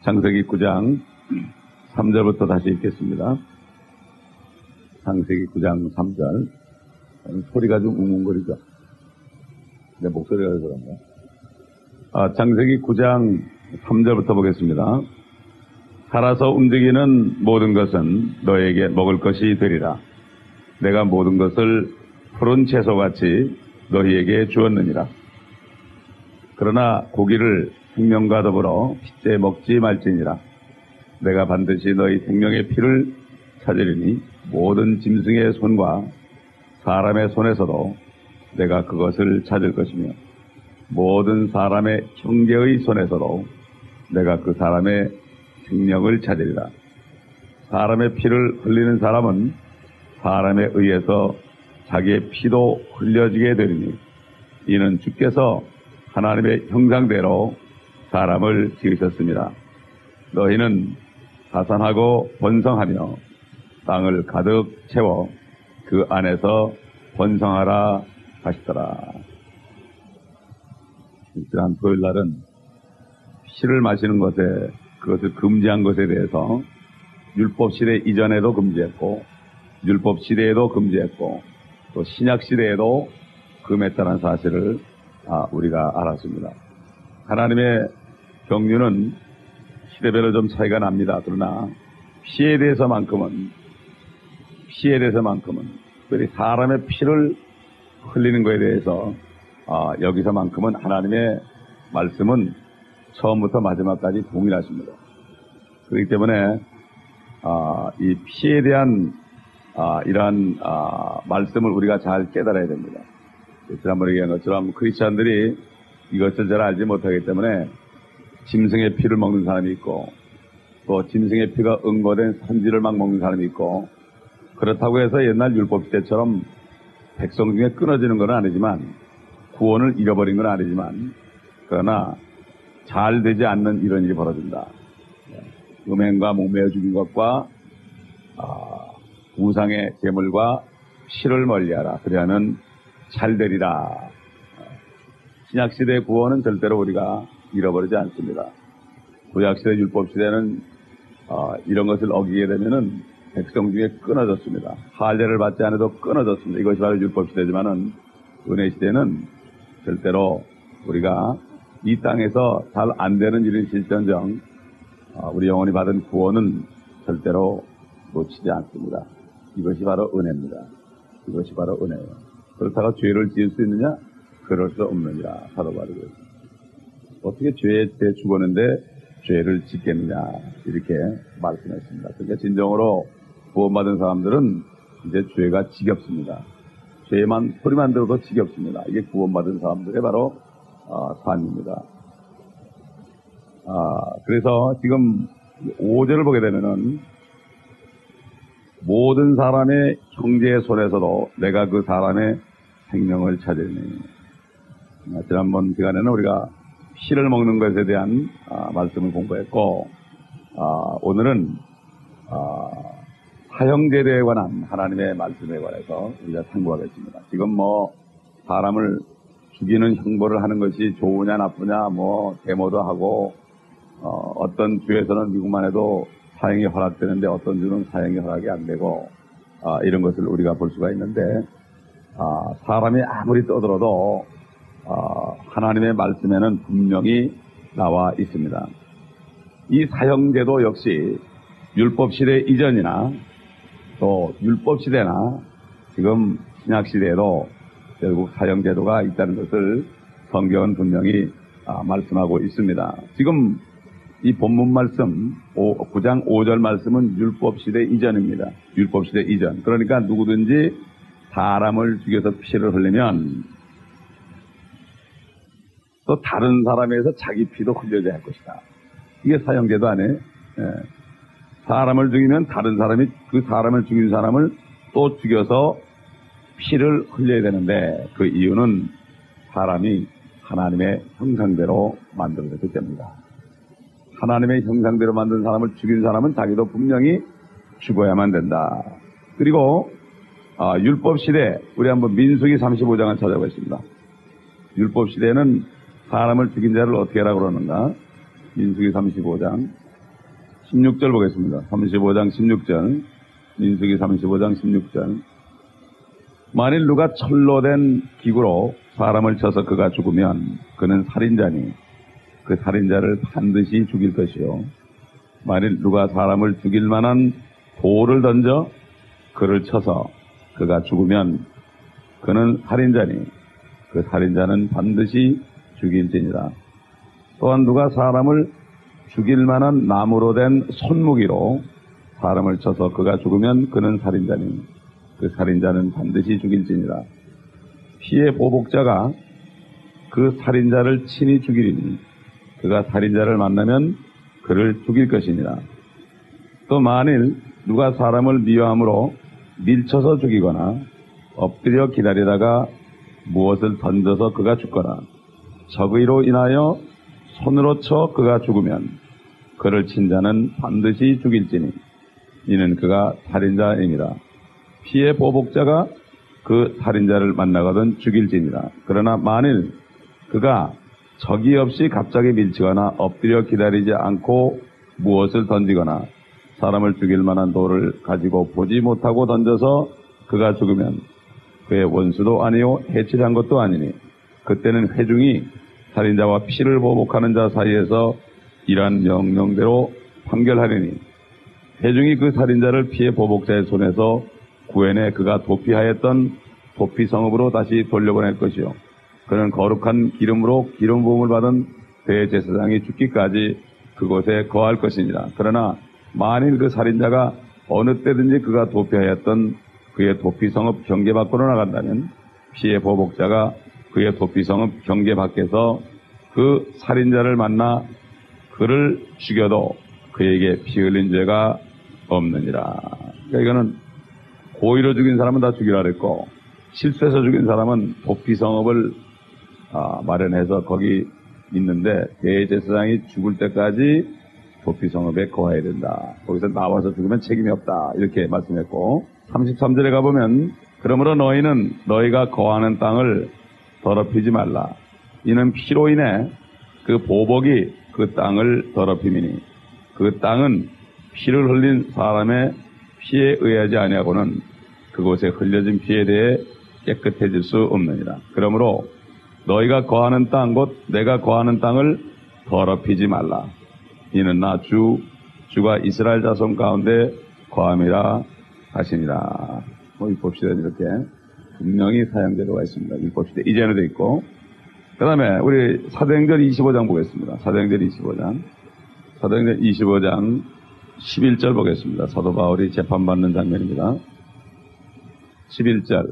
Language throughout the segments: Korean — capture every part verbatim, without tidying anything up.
창세기 구 장 삼 절부터 다시 읽겠습니다. 창세기 구 장 삼 절. 소리가 좀 웅웅거리죠? 내 목소리가 그래서 그런가? 아, 창세기 구 장 삼 절부터 보겠습니다. 살아서 움직이는 모든 것은 너에게 먹을 것이 되리라. 내가 모든 것을 푸른 채소같이 너희에게 주었느니라. 그러나 고기를 생명과 더불어 핏째 먹지 말지니라. 내가 반드시 너희 생명의 피를 찾으리니 모든 짐승의 손과 사람의 손에서도 내가 그것을 찾을 것이며 모든 사람의 형제의 손에서도 내가 그 사람의 생명을 찾으리라. 사람의 피를 흘리는 사람은 사람에 의해서 자기의 피도 흘려지게 되리니 이는 주께서 하나님의 형상대로 사람을 지으셨습니다. 너희는 가산하고 번성하며 땅을 가득 채워 그 안에서 번성하라 하시더라. 지난 토요일 날은 피를 마시는 것에, 그것을 금지한 것에 대해서 율법 시대 이전에도 금지했고 율법 시대에도 금지했고 또 신약 시대에도 금했다는 사실을 아, 우리가 알았습니다. 하나님의 경륜은 시대별로 좀 차이가 납니다. 그러나 피에 대해서만큼은 피에 대해서만큼은 특별히 사람의 피를 흘리는 것에 대해서 아, 여기서만큼은 하나님의 말씀은 처음부터 마지막까지 동일하십니다. 그렇기 때문에 아, 이 피에 대한 아, 이러한 아, 말씀을 우리가 잘 깨달아야 됩니다. 지난번에 얘기한 것처럼 크리스찬들이 이것을 잘 알지 못하기 때문에 짐승의 피를 먹는 사람이 있고 또 짐승의 피가 응고된 산지를 막 먹는 사람이 있고 그렇다고 해서 옛날 율법 시대처럼 백성 중에 끊어지는 건 아니지만 구원을 잃어버린 건 아니지만 그러나 잘 되지 않는 이런 일이 벌어진다. 음행과 목매어 죽인 것과 아, 우상의 제물과 실을 멀리하라. 그리하면 잘 되리라. 신약시대의 구원은 절대로 우리가 잃어버리지 않습니다. 구약시대 율법시대는 어, 이런 것을 어기게 되면은 백성 중에 끊어졌습니다. 할례를 받지 않아도 끊어졌습니다. 이것이 바로 율법시대지만은 은혜시대는 절대로 우리가 이 땅에서 잘 안 되는 일이 실전정 어, 우리 영혼이 받은 구원은 절대로 놓치지 않습니다. 이것이 바로 은혜입니다. 이것이 바로 은혜예요. 그렇다가 죄를 지을 수 있느냐? 그럴 수 없느니라. 사도 바울이 어떻게 죄에 대해 죽었는데 죄를 짓겠느냐 이렇게 말씀했습니다. 그러니까 진정으로 구원받은 사람들은 이제 죄가 지겹습니다. 죄만 소리만 들어도 지겹습니다. 이게 구원받은 사람들의 바로 어, 삶입니다. 아, 그래서 지금 오 절을 보게 되면은 모든 사람의 형제의 손에서도 내가 그 사람의 생명을 찾으니. 지난번 시간에는 우리가 피를 먹는 것에 대한 아, 말씀을 공부했고 아, 오늘은 아, 사형제대에 관한 하나님의 말씀에 관해서 우리가 상고하겠습니다. 지금 뭐 사람을 죽이는 형벌을 하는 것이 좋으냐 나쁘냐 뭐 데모도 하고 어, 어떤 주에서는 미국만 해도 사형이 허락되는데 어떤 주는 사형이 허락이 안 되고 아, 이런 것을 우리가 볼 수가 있는데 아, 사람이 아무리 떠들어도 아, 하나님의 말씀에는 분명히 나와 있습니다. 이 사형제도 역시 율법시대 이전이나 또 율법시대나 지금 신약시대에도 결국 사형제도가 있다는 것을 성경은 분명히 아, 말씀하고 있습니다. 지금 이 본문 말씀 구 장 오 절 말씀은 율법시대 이전입니다. 율법시대 이전. 그러니까 누구든지 사람을 죽여서 피를 흘리면 또 다른 사람에서 자기 피도 흘려져야 할 것이다. 이게 사형제도 아니에요. 예. 사람을 죽이면 다른 사람이 그 사람을 죽인 사람을 또 죽여서 피를 흘려야 되는데 그 이유는 사람이 하나님의 형상대로 만들어졌기 때문이다. 하나님의 형상대로 만든 사람을 죽인 사람은 자기도 분명히 죽어야만 된다. 그리고 아, 율법시대 우리 한번 민수기 삼십오 장을 찾아보겠습니다. 율법시대는 사람을 죽인 자를 어떻게 하라고 그러는가? 민수기 삼십오 장 십육 절 보겠습니다. 삼십오 장 십육 절. 민수기 삼십오 장 십육 절. 만일 누가 철로 된 기구로 사람을 쳐서 그가 죽으면 그는 살인자니 그 살인자를 반드시 죽일 것이요. 만일 누가 사람을 죽일 만한 돌을 던져 그를 쳐서 그가 죽으면 그는 살인자니 그 살인자는 반드시 죽일지니라. 또한 누가 사람을 죽일 만한 나무로 된 손무기로 사람을 쳐서 그가 죽으면 그는 살인자니 그 살인자는 반드시 죽일지니라. 피해 보복자가 그 살인자를 친히 죽이리니 그가 살인자를 만나면 그를 죽일 것이니라. 또 만일 누가 사람을 미워함으로 밀쳐서 죽이거나 엎드려 기다리다가 무엇을 던져서 그가 죽거나 적의로 인하여 손으로 쳐 그가 죽으면 그를 친 자는 반드시 죽일지니 이는 그가 살인자이니라. 피해 보복자가 그 살인자를 만나거든 죽일지니라. 그러나 만일 그가 적이 없이 갑자기 밀치거나 엎드려 기다리지 않고 무엇을 던지거나 사람을 죽일 만한 돌을 가지고 보지 못하고 던져서 그가 죽으면 그의 원수도 아니요 해치한 것도 아니니 그때는 회중이 살인자와 피를 보복하는 자 사이에서 이러한 명령대로 판결하리니 회중이 그 살인자를 피해 보복자의 손에서 구해내 그가 도피하였던 도피 성읍으로 다시 돌려보낼 것이요. 그는 거룩한 기름으로 기름 부음을 받은 대제사장이 죽기까지 그곳에 거할 것이니라. 그러나 만일 그 살인자가 어느 때든지 그가 도피하였던 그의 도피 성읍 경계 밖으로 나간다면 피해 보복자가 그의 도피 성읍 경계 밖에서 그 살인자를 만나 그를 죽여도 그에게 피 흘린 죄가 없느니라. 그러니까 이거는 고의로 죽인 사람은 다 죽이라 그랬고 실수해서 죽인 사람은 도피 성읍을 아, 마련해서 거기 있는데 대제사장이 죽을 때까지 도피 성읍에 거해야 된다. 거기서 나와서 죽으면 책임이 없다. 이렇게 말씀했고 삼십삼 절에 가보면 그러므로 너희는 너희가 거하는 땅을 더럽히지 말라. 이는 피로 인해 그 보복이 그 땅을 더럽힘이니 그 땅은 피를 흘린 사람의 피에 의하지 아니하고는 그곳에 흘려진 피에 대해 깨끗해질 수 없느니라. 그러므로 너희가 거하는 땅 곧 내가 거하는 땅을 더럽히지 말라. 이는 나 주 주가 이스라엘 자손 가운데 거함이라 하시니라. 뭐 율법시대 이렇게 분명히 사용되도록 있습니다. 율법시대 이전에 돼 있고 그 다음에 우리 사도행전 이십오 장 보겠습니다. 사도행전 이십오 장 사도행전 이십오 장 십일 절 보겠습니다. 사도 바울이 재판받는 장면입니다. 십일 절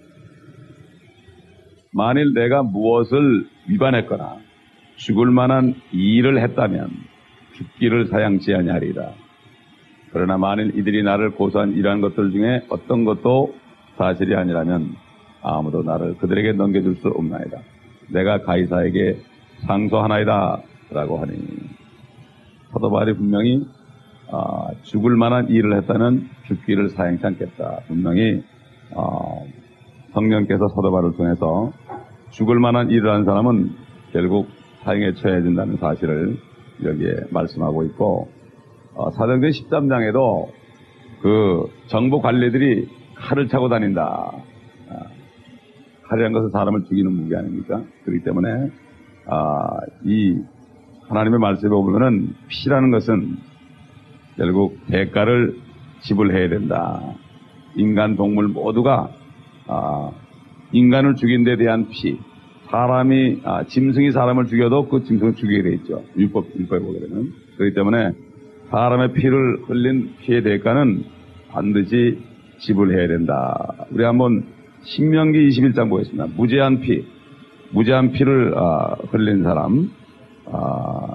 만일 내가 무엇을 위반했거나 죽을 만한 일을 했다면 죽기를 사양치 아니하리라. 그러나 만일 이들이 나를 고소한 이러한 것들 중에 어떤 것도 사실이 아니라면 아무도 나를 그들에게 넘겨줄 수 없나이다. 내가 가이사에게 상소하나이다 라고 하니 사도 바울이 분명히 아, 죽을 만한 일을 했다면 죽기를 사양치 않겠다. 분명히 어, 성령께서 사도 바울을 통해서 죽을 만한 일을 한 사람은 결국 사형에 처해야 된다는 사실을 여기에 말씀하고 있고 어, 사도행전 십삼 장에도 그 정부 관리들이 칼을 차고 다닌다. 아, 칼이라는 것은 사람을 죽이는 무기 아닙니까? 그렇기 때문에 아, 이 하나님의 말씀에 보면은 피라는 것은 결국 대가를 지불해야 된다. 인간, 동물 모두가 아, 인간을 죽인 데 대한 피, 사람이 아, 짐승이 사람을 죽여도 그 짐승을 죽이게 돼 있죠. 율법, 율법에 보게 되면. 그렇기 때문에 사람의 피를 흘린 피의 대가는 반드시 지불해야 된다. 우리 한번 신명기 이십일 장 보겠습니다. 무죄한 피, 무죄한 피를 아, 흘린 사람 아,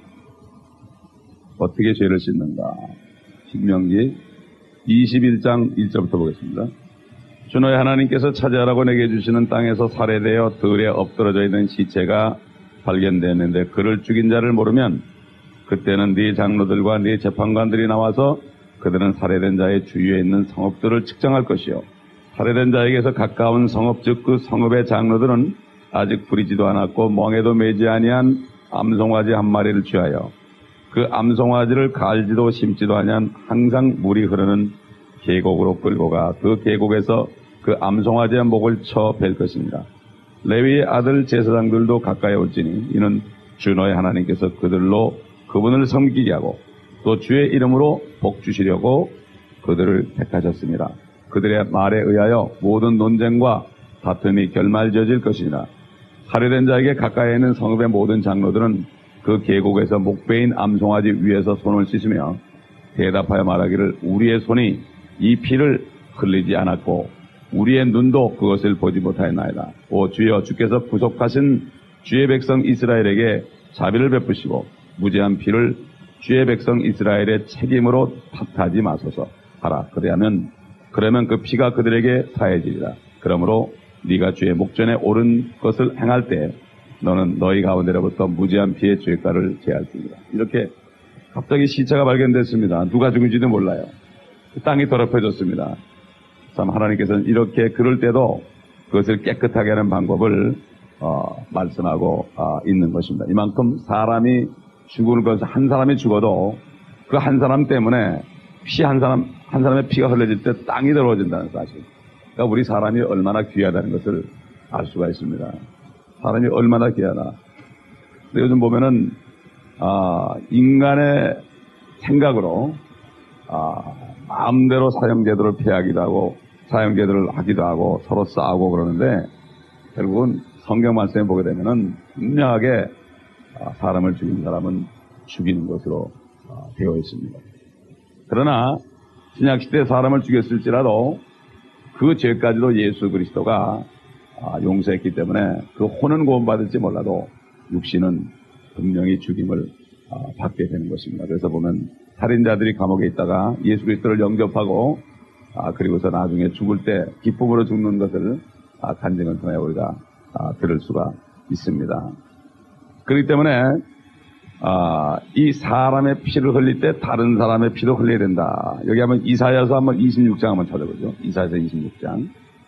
어떻게 죄를 씻는가. 신명기 이십일 장 일 절부터 보겠습니다. 주 너의 하나님께서 차지하라고 내게 주시는 땅에서 살해되어 들에 엎드러져 있는 시체가 발견되었는데 그를 죽인 자를 모르면 그때는 네 장로들과 네 재판관들이 나와서 그들은 살해된 자의 주위에 있는 성읍들을 측정할 것이요. 살해된 자에게서 가까운 성읍 즉 그 성읍의 장로들은 아직 부리지도 않았고 멍에도 매지 아니한 암송아지 한 마리를 취하여 그 암송아지를 갈지도 심지도 아니한 항상 물이 흐르는 계곡으로 끌고 가 그 계곡에서 그 암송아지의 목을 쳐 벨 것입니다. 레위의 아들 제사장들도 가까이 올지니 이는 주 너의 하나님께서 그들로 그분을 섬기게 하고 또 주의 이름으로 복 주시려고 그들을 택하셨습니다. 그들의 말에 의하여 모든 논쟁과 다툼이 결말지어질 것이니라. 살해된 자에게 가까이 있는 성읍의 모든 장로들은 그 계곡에서 목베인 암송아지 위에서 손을 씻으며 대답하여 말하기를 우리의 손이 이 피를 흘리지 않았고 우리의 눈도 그것을 보지 못하였나이다. 오 주여, 주께서 구속하신 주의 백성 이스라엘에게 자비를 베푸시고 무죄한 피를 주의 백성 이스라엘의 책임으로 탓하지 마소서 하라. 그러면 그러면 그 피가 그들에게 사해지리라. 그러므로 네가 주의 목전에 옳은 것을 행할 때 너는 너희 가운데로부터 무죄한 피의 죄가를 제할지니라. 이렇게 갑자기 시체가 발견됐습니다. 누가 죽은지도 몰라요. 땅이 더럽혀졌습니다. 참 하나님께서는 이렇게 그럴 때도 그것을 깨끗하게 하는 방법을 어, 말씀하고 어, 있는 것입니다. 이만큼 사람이 죽을 것을 한 사람이 죽어도 그 한 사람 때문에 피 한 사람 한 사람의 피가 흘러질 때 땅이 더러워진다는 사실. 그러니까 우리 사람이 얼마나 귀하다는 것을 알 수가 있습니다. 사람이 얼마나 귀하다. 근데 요즘 보면은 아, 인간의 생각으로 아, 마음대로 사형제도를 폐하기도 하고 사형제도를 하기도 하고 서로 싸우고 그러는데 결국은 성경 말씀에 보게 되면은 분명하게 사람을 죽인 사람은 죽이는 것으로 되어 있습니다. 그러나 신약시대 사람을 죽였을지라도 그 죄까지도 예수 그리스도가 용서했기 때문에 그 혼은 구원받을지 몰라도 육신은 분명히 죽임을 받게 되는 것입니다. 그래서 보면 살인자들이 감옥에 있다가 예수 그리스도를 영접하고 아, 그리고서 나중에 죽을 때 기쁨으로 죽는 것을 아, 간증을 통해 우리가 아, 들을 수가 있습니다. 그렇기 때문에 아, 이 사람의 피를 흘릴 때 다른 사람의 피도 흘려야 된다. 여기 한번 이사야서 한번 이십육 장 한번 찾아보죠. 이사야서 이십육 장.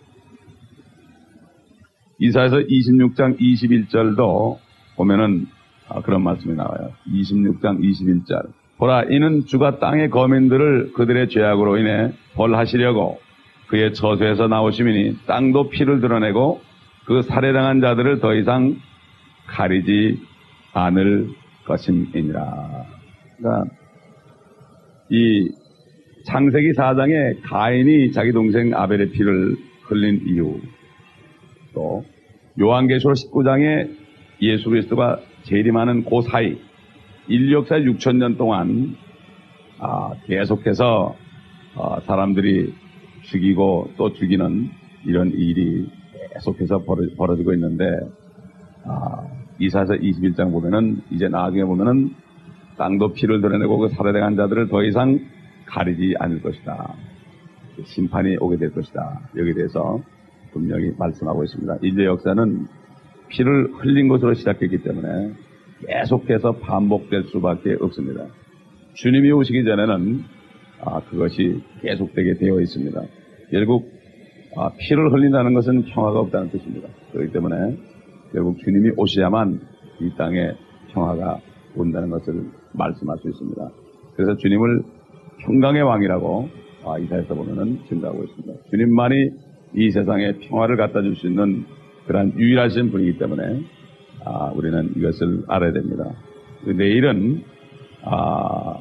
이사야서 이십육 장 이십일 절도 보면은 아, 그런 말씀이 나와요. 이십육 장 이십일 절. 보라, 이는 주가 땅의 거민들을 그들의 죄악으로 인해 벌하시려고 그의 처소에서 나오시미니 땅도 피를 드러내고 그 살해당한 자들을 더 이상 가리지 않을 것임이니라. 그러니까 이 창세기 사 장에 가인이 자기 동생 아벨의 피를 흘린 이유, 또 요한계시록 십구 장에 예수 그리스도가 재림하는 그 사이 인류 역사 육천 년 동안 아, 계속해서 어, 사람들이 죽이고 또 죽이는 이런 일이 계속해서 벌어, 벌어지고 있는데 아, 이사야서 이십일 장 보면은 이제 나중에 보면은 땅도 피를 드러내고 그 살해당한 자들을 더 이상 가리지 않을 것이다. 심판이 오게 될 것이다. 여기에 대해서 분명히 말씀하고 있습니다. 인류 역사는 피를 흘린 것으로 시작했기 때문에 계속해서 반복될 수밖에 없습니다. 주님이 오시기 전에는 아, 그것이 계속되게 되어 있습니다. 결국 아, 피를 흘린다는 것은 평화가 없다는 뜻입니다. 그렇기 때문에 결국 주님이 오셔야만 이 땅에 평화가 온다는 것을 말씀할 수 있습니다. 그래서 주님을 평강의 왕이라고 아, 이사야서 보면은 증거하고 있습니다. 주님만이 이 세상에 평화를 갖다 줄 수 있는 그러한 유일하신 분이기 때문에 아, 우리는 이것을 알아야 됩니다. 내일은 아,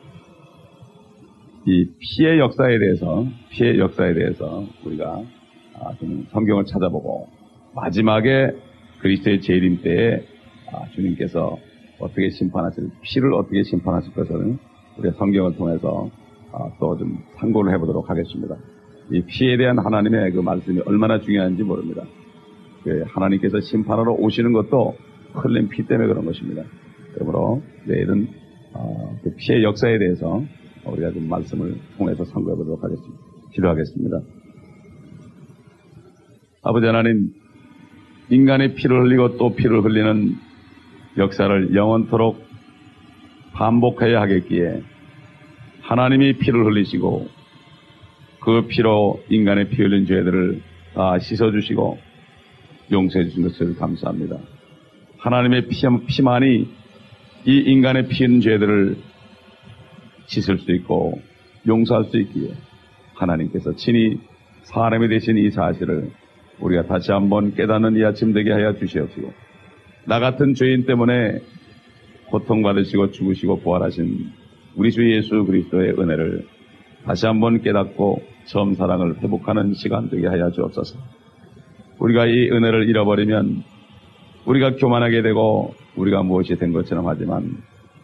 이 피의 역사에 대해서 피의 역사에 대해서 우리가 아, 좀 성경을 찾아보고 마지막에 그리스도의 재림 때에 아, 주님께서 어떻게 심판하실 피를 어떻게 심판하실 것을 우리가 성경을 통해서 아, 또 좀 참고를 해보도록 하겠습니다. 이 피에 대한 하나님의 그 말씀이 얼마나 중요한지 모릅니다. 하나님께서 심판하러 오시는 것도 흘린 피 때문에 그런 것입니다. 그러므로 내일은 어, 그 피의 역사에 대해서 우리가 좀 말씀을 통해서 상고해 보도록 하겠습니다. 기도하겠습니다. 아버지 하나님, 인간의 피를 흘리고 또 피를 흘리는 역사를 영원토록 반복해야 하겠기에 하나님이 피를 흘리시고 그 피로 인간의 피 흘린 죄들을 다 씻어주시고 용서해 주신 것을 감사합니다. 하나님의 피, 피만이 이 인간의 피인 죄들을 씻을 수 있고 용서할 수 있기에 하나님께서 친히 사람이 되신 이 사실을 우리가 다시 한번 깨닫는 이 아침 되게 하여 주시옵시고, 나 같은 죄인 때문에 고통받으시고 죽으시고 부활하신 우리 주 예수 그리스도의 은혜를 다시 한번 깨닫고 처음 사랑을 회복하는 시간 되게 하여 주옵소서. 우리가 이 은혜를 잃어버리면 우리가 교만하게 되고 우리가 무엇이 된 것처럼 하지만,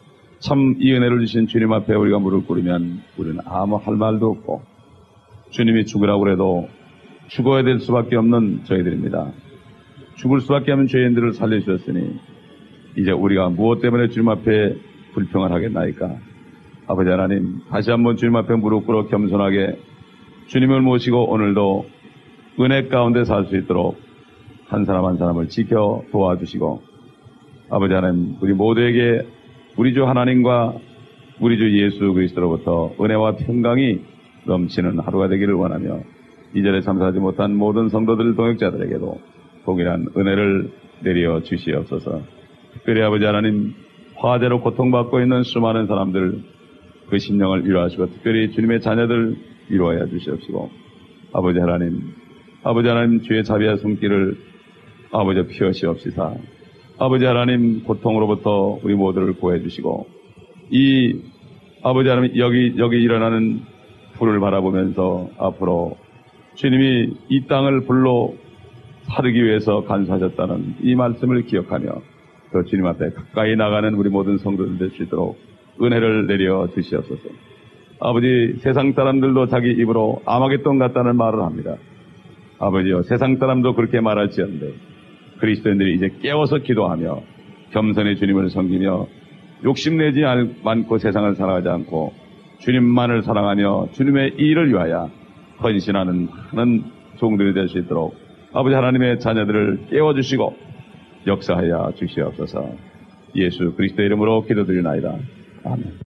참 이 은혜를 주신 주님 앞에 우리가 무릎 꿇으면 우리는 아무 할 말도 없고, 주님이 죽으라고 해도 죽어야 될 수밖에 없는 저희들입니다. 죽을 수밖에 없는 죄인들을 살려주셨으니 이제 우리가 무엇 때문에 주님 앞에 불평을 하겠나이까. 아버지 하나님, 다시 한번 주님 앞에 무릎 꿇어 겸손하게 주님을 모시고 오늘도 은혜 가운데 살 수 있도록 한 사람 한 사람을 지켜 도와주시고, 아버지 하나님, 우리 모두에게 우리 주 하나님과 우리 주 예수 그리스도로부터 은혜와 평강이 넘치는 하루가 되기를 원하며, 이 자리에 참석하지 못한 모든 성도들 동역자들에게도 동일한 은혜를 내려 주시옵소서. 특별히 아버지 하나님, 화재로 고통받고 있는 수많은 사람들 그 심령을 위로하시고, 특별히 주님의 자녀들 위로하여 주시옵시고, 아버지 하나님, 아버지 하나님 주의 자비와 손길을 아버지 피하시옵시사. 아버지 하나님, 고통으로부터 우리 모두를 구해 주시고, 이 아버지 하나님, 여기 여기 일어나는 불을 바라보면서 앞으로 주님이 이 땅을 불로 사르기 위해서 간수하셨다는 이 말씀을 기억하며 또 주님 앞에 가까이 나가는 우리 모든 성도들 될 수 있도록 은혜를 내려 주시옵소서. 아버지, 세상 사람들도 자기 입으로 아마겟돈 같다는 말을 합니다. 아버지요, 세상 사람도 그렇게 말할지언데 그리스도인들이 이제 깨워서 기도하며 겸손히 주님을 섬기며 욕심내지 않고 세상을 살아가지 않고 주님만을 사랑하며 주님의 일을 위하여 헌신하는 많은 종들이 될 수 있도록 아버지 하나님의 자녀들을 깨워주시고 역사하여 주시옵소서. 예수 그리스도의 이름으로 기도드리나이다. 아멘.